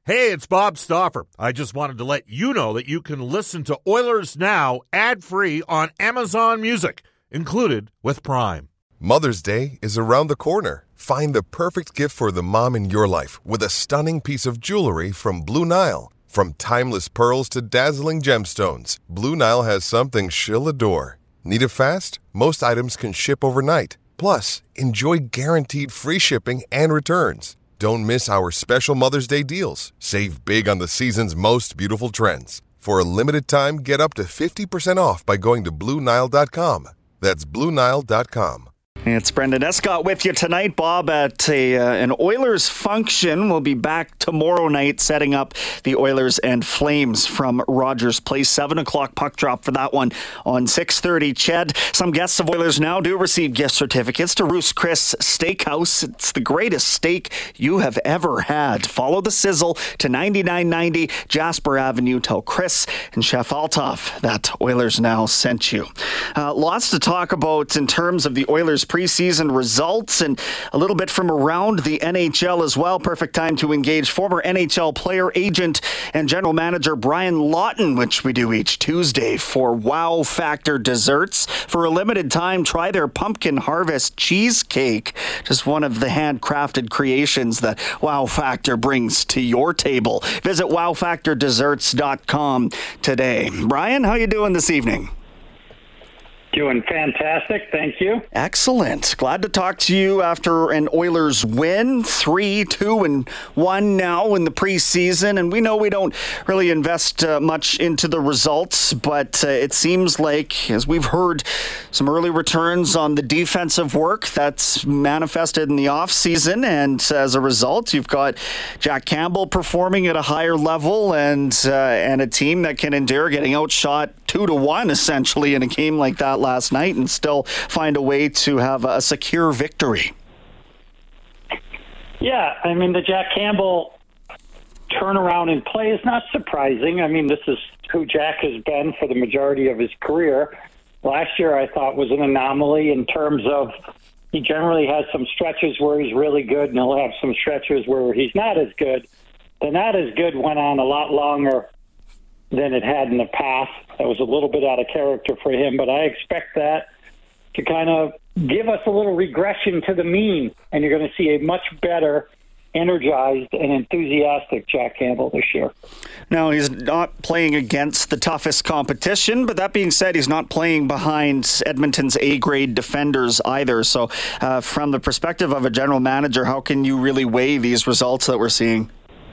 Hey, it's Bob Stauffer. I just wanted to let you know that you can listen to Oilers Now ad-free on Amazon Music, included with Prime. Mother's Day is around the corner. Find the perfect gift for the mom in your life with a stunning piece of jewelry from Blue Nile. From timeless pearls to dazzling gemstones, Blue Nile has something she'll adore. Need it fast? Most items can ship overnight. Plus, enjoy guaranteed free shipping and returns. Don't miss our special Mother's Day deals. Save big on the season's most beautiful trends. For a limited time, get up to 50% off by going to BlueNile.com. That's BlueNile.com. It's Brendan Escott with you tonight, Bob, at an Oilers function. We'll be back tomorrow night setting up the Oilers and Flames from Rogers Place. 7 o'clock puck drop for that one on 6:30. Ched, some guests of Oilers Now do receive gift certificates to Ruth's Chris Steakhouse. It's the greatest steak you have ever had. Follow the sizzle to 9990 Jasper Avenue. Tell Chris and Chef Althoff that Oilers Now sent you. Lots to talk about in terms of the Oilers preseason results and a little bit from around the NHL as well. Perfect time to engage former NHL player, agent, and general manager Brian Lawton, which we do each Tuesday for Wow Factor Desserts. For a limited time, try their Pumpkin Harvest Cheesecake, just one of the handcrafted creations that Wow Factor brings to your table. Visit wowfactordesserts.com today. Brian, how you doing this evening? Doing fantastic, thank you. Excellent. Glad to talk to you after an Oilers win, 3-2-1 now in the preseason. And we know we don't really invest much into the results, but it seems like, as we've heard, some early returns on the defensive work that's manifested in the offseason. And as a result, you've got Jack Campbell performing at a higher level and a team that can endure getting outshot 2-1 essentially in a game like that last night and still find a way to have a secure victory. Yeah, I mean, the Jack Campbell turnaround in play is not surprising. I mean, this is who Jack has been for the majority of his career. Last year, I thought, was an anomaly in terms of he generally has some stretches where he's really good, and he'll have some stretches where he's not as good. The not as good went on a lot longer than it had in the past. That was a little bit out of character for him, but I expect that to kind of give us a little regression to the mean, and you're going to see a much better, energized, and enthusiastic Jack Campbell this year. Now, he's not playing against the toughest competition, but that being said, he's not playing behind Edmonton's A-grade defenders either. So from the perspective of a general manager, how can you really weigh these results that we're seeing?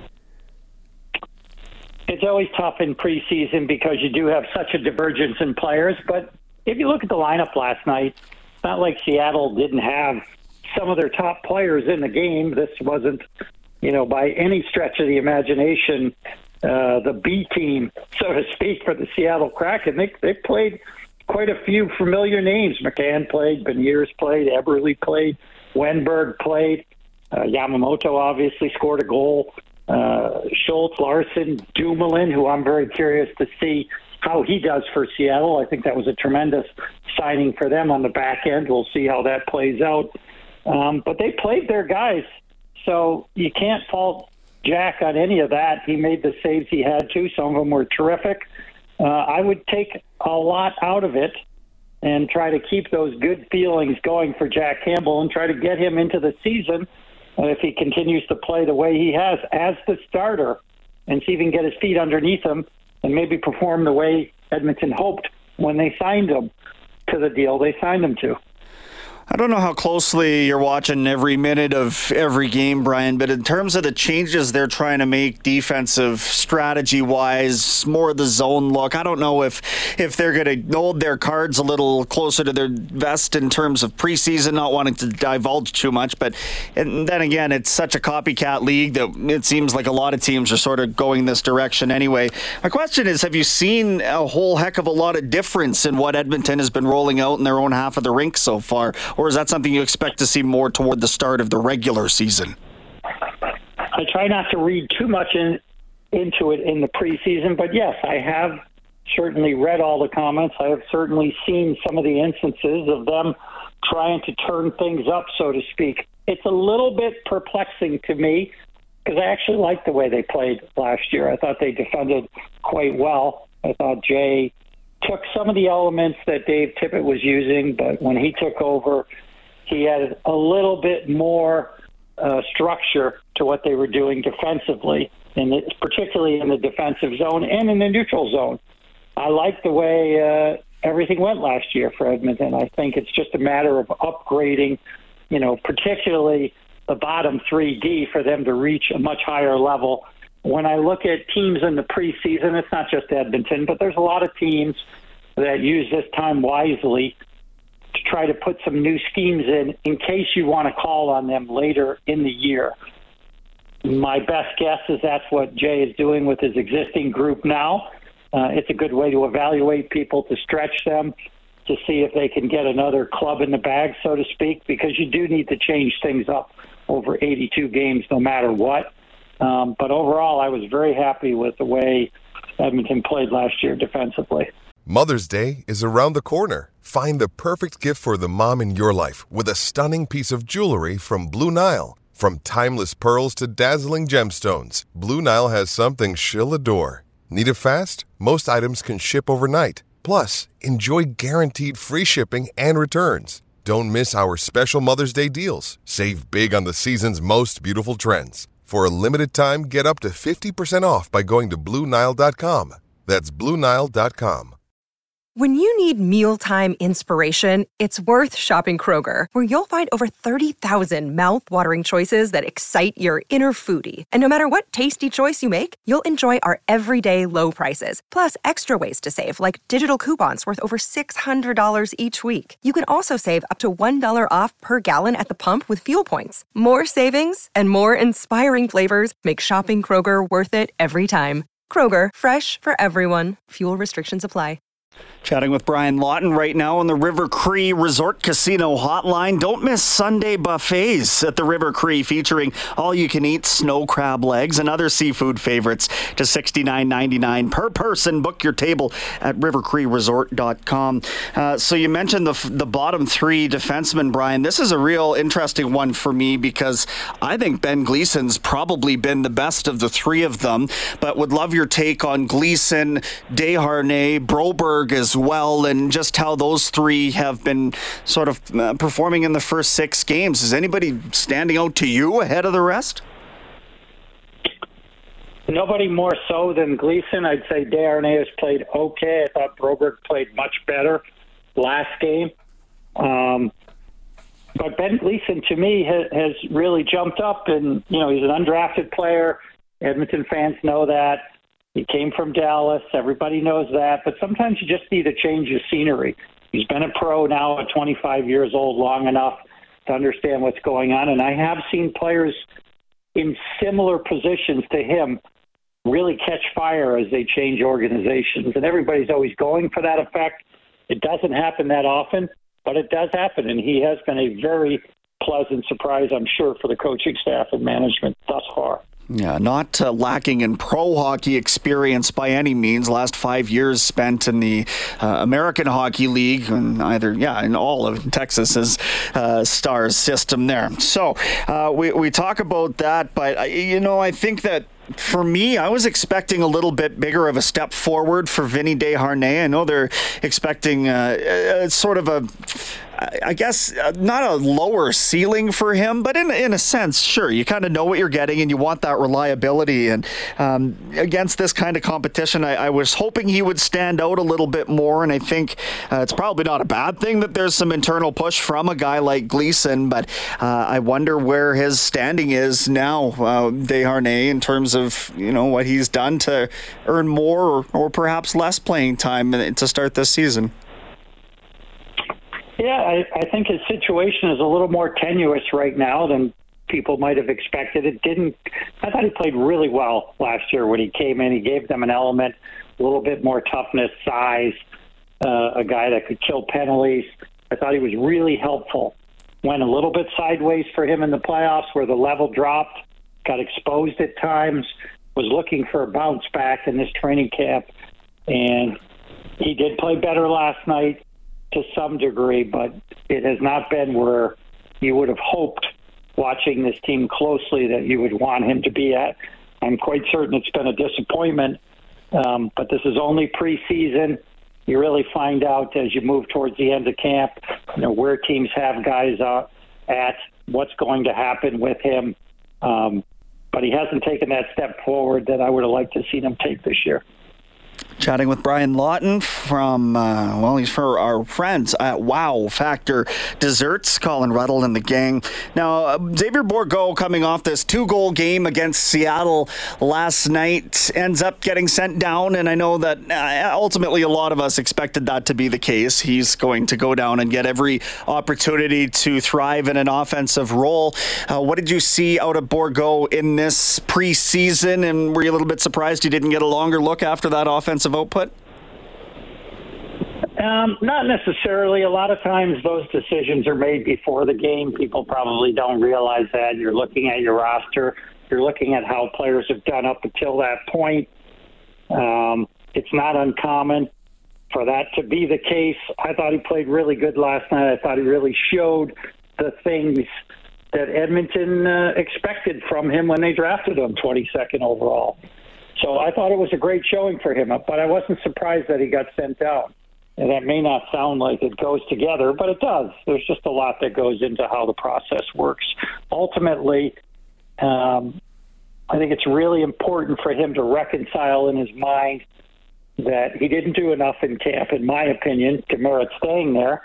It's always tough in preseason because you do have such a divergence in players. But if you look at the lineup last night, it's not like Seattle didn't have some of their top players in the game. This wasn't, by any stretch of the imagination, the B team, so to speak, for the Seattle Kraken. They played quite a few familiar names. McCann played, Beniers played, Eberle played, Wenberg played, Yamamoto obviously scored a goal. Schultz, Larson, Dumoulin, who I'm very curious to see how he does for Seattle. I think that was a tremendous signing for them on the back end. We'll see how that plays out. But they played their guys, so you can't fault Jack on any of that. He made the saves he had to. Some of them were terrific. I would take a lot out of it and try to keep those good feelings going for Jack Campbell and try to get him into the season. If he continues to play the way he has as the starter and see if he can get his feet underneath him and maybe perform the way Edmonton hoped when they signed him to the deal they signed him to. I don't know how closely you're watching every minute of every game, Brian, but in terms of the changes they're trying to make defensive strategy-wise, more of the zone look, I don't know if they're going to hold their cards a little closer to their vest in terms of preseason, not wanting to divulge too much. But and then again, it's such a copycat league that it seems like a lot of teams are sort of going this direction anyway. My question is, have you seen a whole heck of a lot of difference in what Edmonton has been rolling out in their own half of the rink so far? Or is that something you expect to see more toward the start of the regular season? I try not to read too much into it in the preseason, but yes, I have certainly read all the comments. I have certainly seen some of the instances of them trying to turn things up, so to speak. It's a little bit perplexing to me because I actually liked the way they played last year. I thought they defended quite well. I thought Jay took some of the elements that Dave Tippett was using, but when he took over, he had a little bit more structure to what they were doing defensively, and particularly in the defensive zone and in the neutral zone. I like the way everything went last year for Edmonton. I think it's just a matter of upgrading, particularly the bottom 3D for them to reach a much higher level. When I look at teams in the preseason, it's not just Edmonton, but there's a lot of teams that use this time wisely to try to put some new schemes in case you want to call on them later in the year. My best guess is that's what Jay is doing with his existing group now. It's a good way to evaluate people, to stretch them, to see if they can get another club in the bag, so to speak, because you do need to change things up over 82 games no matter what. But overall, I was very happy with the way Edmonton played last year defensively. Mother's Day is around the corner. Find the perfect gift for the mom in your life with a stunning piece of jewelry from Blue Nile. From timeless pearls to dazzling gemstones, Blue Nile has something she'll adore. Need it fast? Most items can ship overnight. Plus, enjoy guaranteed free shipping and returns. Don't miss our special Mother's Day deals. Save big on the season's most beautiful trends. For a limited time, get up to 50% off by going to BlueNile.com. That's BlueNile.com. When you need mealtime inspiration, it's worth shopping Kroger, where you'll find over 30,000 mouth-watering choices that excite your inner foodie. And no matter what tasty choice you make, you'll enjoy our everyday low prices, plus extra ways to save, like digital coupons worth over $600 each week. You can also save up to $1 off per gallon at the pump with fuel points. More savings and more inspiring flavors make shopping Kroger worth it every time. Kroger, fresh for everyone. Fuel restrictions apply. Chatting with Brian Lawton right now on the River Cree Resort Casino hotline. Don't miss Sunday buffets at the River Cree, featuring all-you-can-eat snow crab legs and other seafood favorites to $69.99 per person. Book your table at rivercreeresort.com. So you mentioned the bottom three defensemen, Brian. This is a real interesting one for me because I think Ben Gleason's probably been the best of the three of them, but would love your take on Gleason, Desharnais, Broberg as well, and just how those three have been sort of performing in the first 6 games. Is anybody standing out to you ahead of the rest? Nobody more so than Gleason. I'd say Desharnais has played okay. I thought Broberg played much better last game. But Ben Gleason, to me, has really jumped up, and he's an undrafted player. Edmonton fans know that. He came from Dallas. Everybody knows that. But sometimes you just need a change of scenery. He's been a pro now at 25 years old, long enough to understand what's going on. And I have seen players in similar positions to him really catch fire as they change organizations. And everybody's always going for that effect. It doesn't happen that often, but it does happen. And he has been a very pleasant surprise, I'm sure, for the coaching staff and management thus far. Yeah, not lacking in pro hockey experience by any means. Last 5 years spent in the American Hockey League, and in all of Texas's Stars system there. So we talk about that, but I think that for me, I was expecting a little bit bigger of a step forward for Vinny Desharnais. I know they're expecting sort of a, I guess, not a lower ceiling for him, but in a sense, sure, you kind of know what you're getting and you want that reliability. And against this kind of competition, I was hoping he would stand out a little bit more. And I think it's probably not a bad thing that there's some internal push from a guy like Gleason, but I wonder where his standing is now, Desharnais, in terms of what he's done to earn more or perhaps less playing time to start this season. Yeah, I think his situation is a little more tenuous right now than people might have expected. I thought he played really well last year when he came in. He gave them an element, a little bit more toughness, size, a guy that could kill penalties. I thought he was really helpful. Went a little bit sideways for him in the playoffs where the level dropped, got exposed at times, was looking for a bounce back in this training camp. And he did play better last night to some degree, but it has not been where you would have hoped watching this team closely that you would want him to be at. I'm quite certain it's been a disappointment, but this is only preseason. You really find out as you move towards the end of camp, where teams have guys at, what's going to happen with him. But he hasn't taken that step forward that I would have liked to see him take this year. Chatting with Brian Lawton from, he's for our friends at Wow Factor Desserts, Colin Ruddle and the gang. Now, Xavier Bourgault, coming off this 2-goal game against Seattle last night, ends up getting sent down, and I know that ultimately a lot of us expected that to be the case. He's going to go down and get every opportunity to thrive in an offensive role. What did you see out of Bourgault in this preseason, and were you a little bit surprised he didn't get a longer look after that offensive output? Not necessarily. A lot of times those decisions are made before the game. People probably don't realize that. You're looking at your roster. You're looking at how players have done up until that point. It's not uncommon for that to be the case. I thought he played really good last night. I thought he really showed the things that Edmonton expected from him when they drafted him 22nd overall. So I thought it was a great showing for him, but I wasn't surprised that he got sent down. And that may not sound like it goes together, but it does. There's just a lot that goes into how the process works. Ultimately, I think it's really important for him to reconcile in his mind that he didn't do enough in camp, in my opinion, to merit staying there.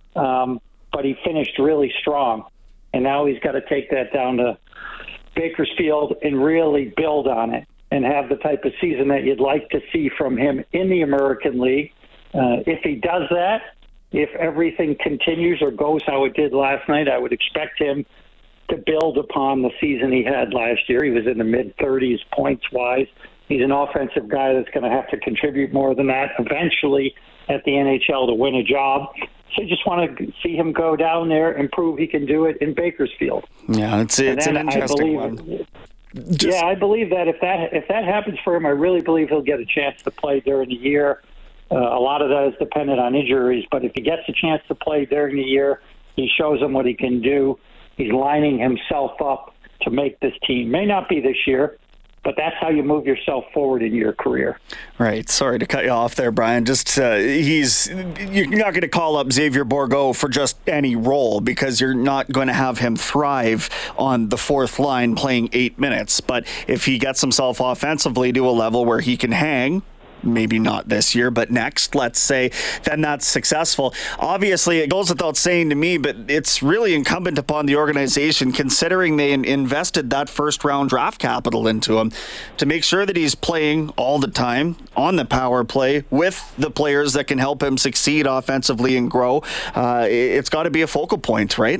But he finished really strong. And now he's got to take that down to Bakersfield and really build on it and have the type of season that you'd like to see from him in the American League. If he does that, if everything continues or goes how it did last night, I would expect him to build upon the season he had last year. He was in the mid-30s points-wise. He's an offensive guy that's going to have to contribute more than that eventually at the NHL to win a job. So I just want to see him go down there and prove he can do it in Bakersfield. Yeah, it's an interesting one. I believe that if that happens for him, I really believe he'll get a chance to play during the year. A lot of that is dependent on injuries, but if he gets a chance to play during the year, he shows them what he can do. He's lining himself up to make this team. May not be this year, but that's how you move yourself forward in your career. Right. Sorry to cut you off there, Brian. Just you're not going to call up Xavier Bourgault for just any role because you're not going to have him thrive on the fourth line playing 8 minutes. But if he gets himself offensively to a level where he can hang, maybe not this year, but next, let's say, then that's successful. Obviously, it goes without saying to me, but it's really incumbent upon the organization, considering they invested that first-round draft capital into him, to make sure that he's playing all the time on the power play with the players that can help him succeed offensively and grow. It's got to be a focal point, right?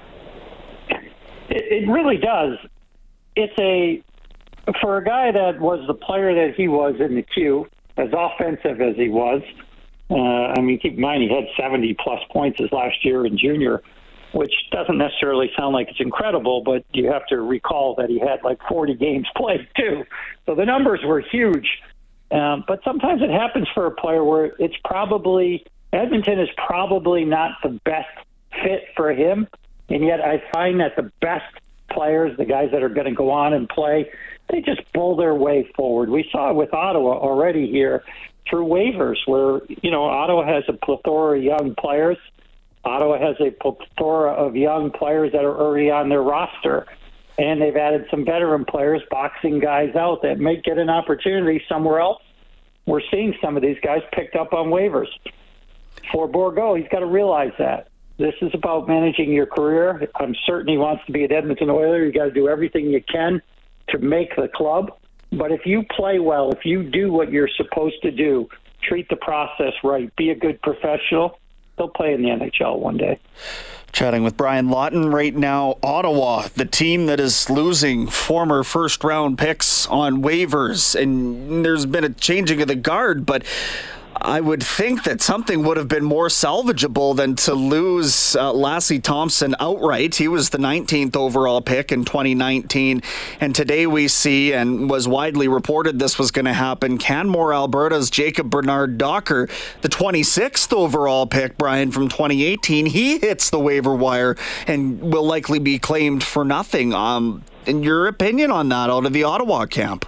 It really does. For a guy that was the player that he was in the Q, as offensive as he was, keep in mind he had 70-plus points his last year in junior, which doesn't necessarily sound like it's incredible, but you have to recall that he had like 40 games played too. So the numbers were huge. But sometimes it happens for a player where Edmonton is probably not the best fit for him, and yet I find that the best players, the guys that are going to go on and play, they just pull their way forward. We saw it with Ottawa already here through waivers where, Ottawa has a plethora of young players. Ottawa has a plethora of young players that are already on their roster. And they've added some veteran players, boxing guys out that may get an opportunity somewhere else. We're seeing some of these guys picked up on waivers. For Bourgault, he's got to realize that. This is about managing your career. I'm certain he wants to be an Edmonton Oiler. You got to do everything you can to make the club. But if you play well, if you do what you're supposed to do, treat the process right, be a good professional, they'll play in the NHL one day. Chatting with Brian Lawton right now. Ottawa, the team that is losing former first-round picks on waivers, and there's been a changing of the guard, but I would think that something would have been more salvageable than to lose Lassie Thompson outright. He was the 19th overall pick in 2019. And today we see, and was widely reported this was going to happen, Canmore, Alberta's Jacob Bernard Docker, the 26th overall pick, Brian, from 2018. He hits the waiver wire and will likely be claimed for nothing. In your opinion on that out of the Ottawa camp?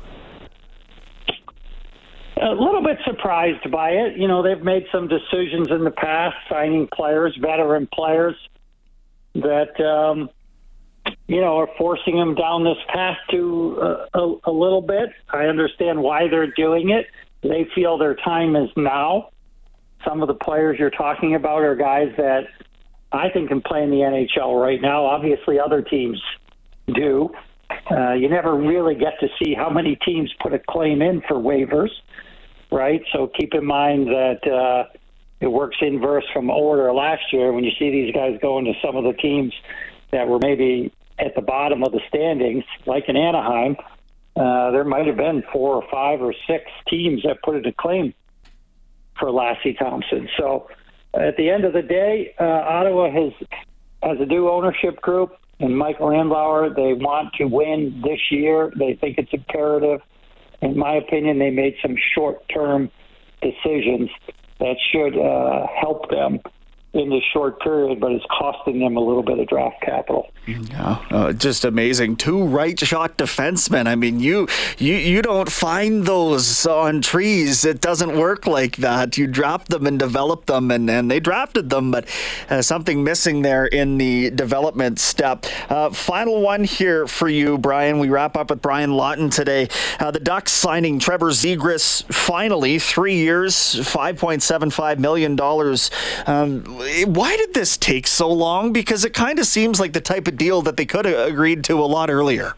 A little bit surprised by it. You know, they've made some decisions in the past, signing players, veteran players, that, are forcing them down this path to a little bit. I understand why they're doing it. They feel their time is now. Some of the players you're talking about are guys that I think can play in the NHL right now. Obviously, other teams do. You never really get to see how many teams put a claim in for waivers. Right, so keep in mind that it works inverse from order last year. When you see these guys going to some of the teams that were maybe at the bottom of the standings, like in Anaheim, there might have been 4 or 5 or 6 teams that put in a claim for Lassie Thompson. So at the end of the day, Ottawa has a new ownership group, and Michael Andlauer, they want to win this year. They think it's imperative. In my opinion, they made some short-term decisions that should help them in this short period, but it's costing them a little bit of draft capital. Yeah, just amazing. 2 right-shot defensemen. I mean, you don't find those on trees. It doesn't work like that. You draft them and develop them, and they drafted them, but something missing there in the development step. Final one here for you, Brian. We wrap up with Brian Lawton today. The Ducks signing Trevor Zegras finally, 3 years, $5.75 million. Why did this take so long? Because it kind of seems like the type of deal that they could have agreed to a lot earlier.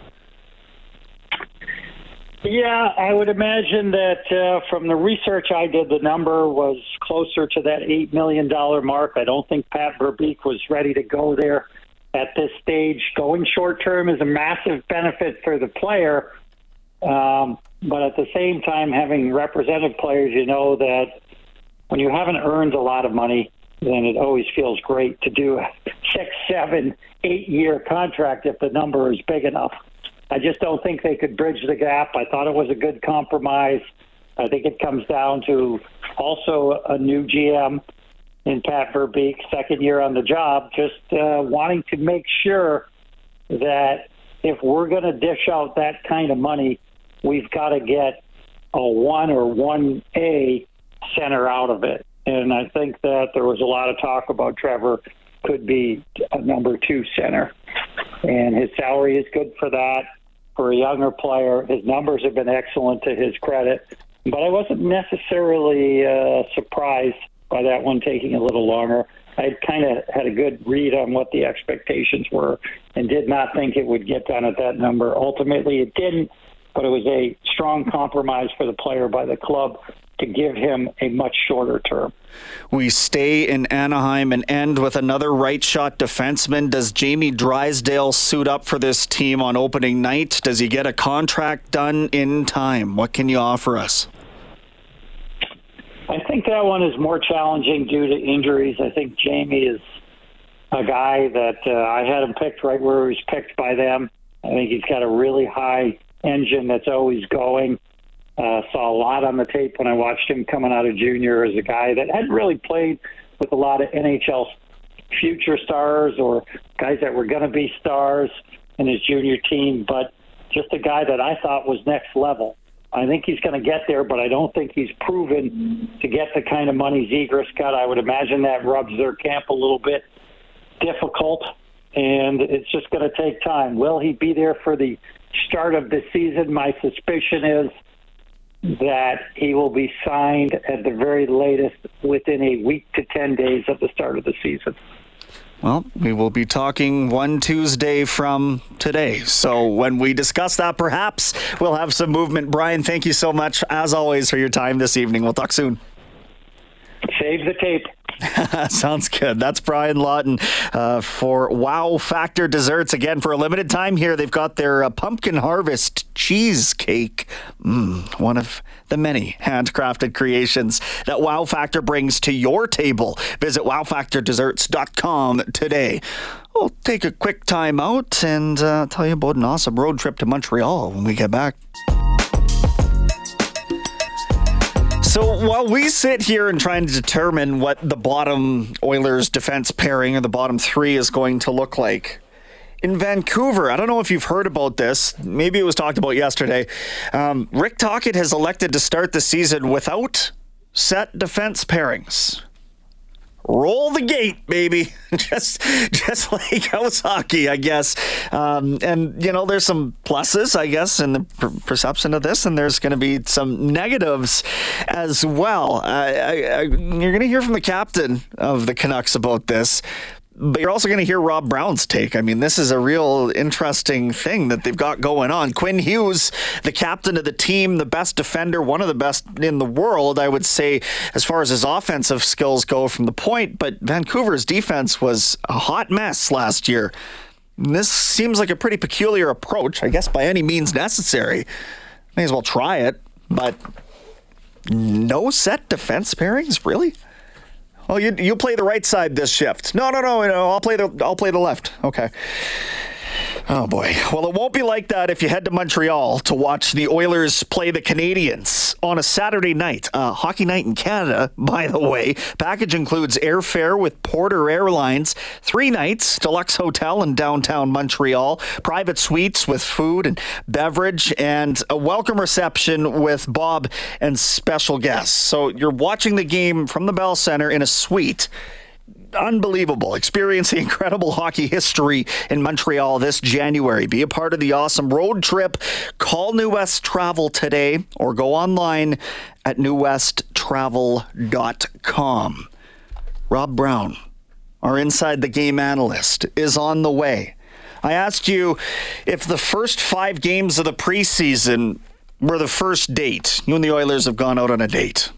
Yeah, I would imagine that from the research I did, the number was closer to that $8 million mark. I don't think Pat Verbeek was ready to go there at this stage. Going short-term is a massive benefit for the player, but at the same time, having represented players, you know that when you haven't earned a lot of money, then it always feels great to do a 6, 7, 8-year contract if the number is big enough. I just don't think they could bridge the gap. I thought it was a good compromise. I think it comes down to also a new GM in Pat Verbeek, second year on the job, just wanting to make sure that if we're going to dish out that kind of money, we've got to get a 1 or 1A center out of it. And I think that there was a lot of talk about Trevor could be a number 2 center. And his salary is good for that. For a younger player, his numbers have been excellent to his credit. But I wasn't necessarily surprised by that one taking a little longer. I kind of had a good read on what the expectations were and did not think it would get done at that number. Ultimately, it didn't, but it was a strong compromise for the player by the club to give him a much shorter term. We stay in Anaheim and end with another right-shot defenseman. Does Jamie Drysdale suit up for this team on opening night? Does he get a contract done in time? What can you offer us? I think that one is more challenging due to injuries. I think Jamie is a guy that I had him picked right where he was picked by them. I think he's got a really high engine that's always going. Saw a lot on the tape when I watched him coming out of junior as a guy that hadn't really played with a lot of NHL future stars or guys that were going to be stars in his junior team, but just a guy that I thought was next level. I think he's going to get there, but I don't think he's proven to get the kind of money Zegras got. I would imagine that rubs their camp a little bit difficult, and it's just going to take time. Will he be there for the start of the season? My suspicion is that he will be signed at the very latest within a week to 10 days of the start of the season. Well, we will be talking one Tuesday from today. So when we discuss that, perhaps we'll have some movement. Brian, thank you so much, as always, for your time this evening. We'll talk soon. Save the tape. Sounds good. That's Brian Lawton for Wow Factor Desserts. Again, for a limited time here, they've got their Pumpkin Harvest Cheesecake. One of the many handcrafted creations that Wow Factor brings to your table. Visit wowfactordesserts.com today. We'll take a quick time out and tell you about an awesome road trip to Montreal when we get back. So while we sit here and try and determine what the bottom Oilers defense pairing or the bottom three is going to look like, in Vancouver, I don't know if you've heard about this. Maybe it was talked about yesterday. Rick Tocchet has elected to start the season without set defense pairings. Roll the gate, baby. just like house hockey, I guess. And, you know, there's some pluses, I guess, in the perception of this, and there's going to be some negatives as well. You're going to hear from the captain of the Canucks about this. But you're also going to hear Rob Brown's take. I mean, this is a real interesting thing that they've got going on. Quinn Hughes, the captain of the team, the best defender, one of the best in the world, I would say, as far as his offensive skills go from the point. But Vancouver's defense was a hot mess last year. And this seems like a pretty peculiar approach, I guess, by any means necessary. May as well try it. But no set defense pairings, really? Oh, you play the right side this shift. No. I'll play the left. Okay. Oh boy. Well, it won't be like that if you head to Montreal to watch the Oilers play the Canadiens on a Saturday night. Hockey night in Canada, by the way. Package includes airfare with Porter Airlines, 3 nights, deluxe hotel in downtown Montreal, private suites with food and beverage, and a welcome reception with Bob and special guests. So you're watching the game from the Bell Center in a suite. Unbelievable. Experience the incredible hockey history in Montreal this January. Be a part of the awesome road trip. Call New West Travel today or go online at newwesttravel.com. Rob Brown, our Inside the Game analyst, is on the way. I asked you if the first 5 games of the preseason were the first date. You and the Oilers have gone out on a date.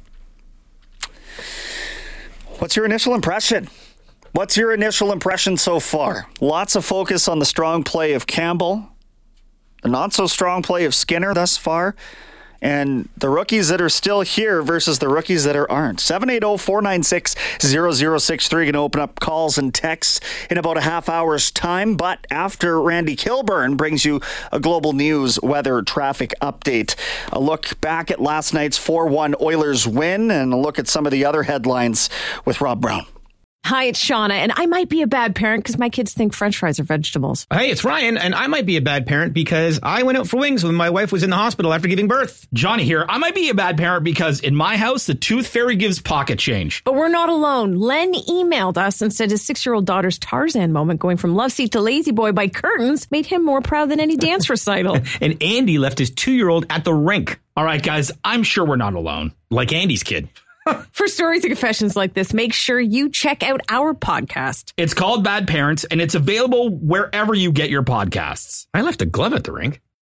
What's your initial impression? What's your initial impression so far? Lots of focus on the strong play of Campbell, the not-so-strong play of Skinner thus far, and the rookies that are still here versus the rookies that aren't. 780-496-0063. Going to open up calls and texts in about a half hour's time. But after Randy Kilburn brings you a Global News weather traffic update, a look back at last night's 4-1 Oilers win, and a look at some of the other headlines with Rob Brown. Hi, it's Shauna, and I might be a bad parent because my kids think French fries are vegetables. Hey, it's Ryan, and I might be a bad parent because I went out for wings when my wife was in the hospital after giving birth. Johnny here. I might be a bad parent because in my house, the tooth fairy gives pocket change. But we're not alone. Len emailed us and said his 6-year-old daughter's Tarzan moment going from love seat to lazy boy by curtains made him more proud than any dance recital. And Andy left his 2-year-old at the rink. All right, guys, I'm sure we're not alone. Like Andy's kid. For stories and confessions like this, make sure you check out our podcast. It's called Bad Parents, and it's available wherever you get your podcasts. I left a glove at the rink.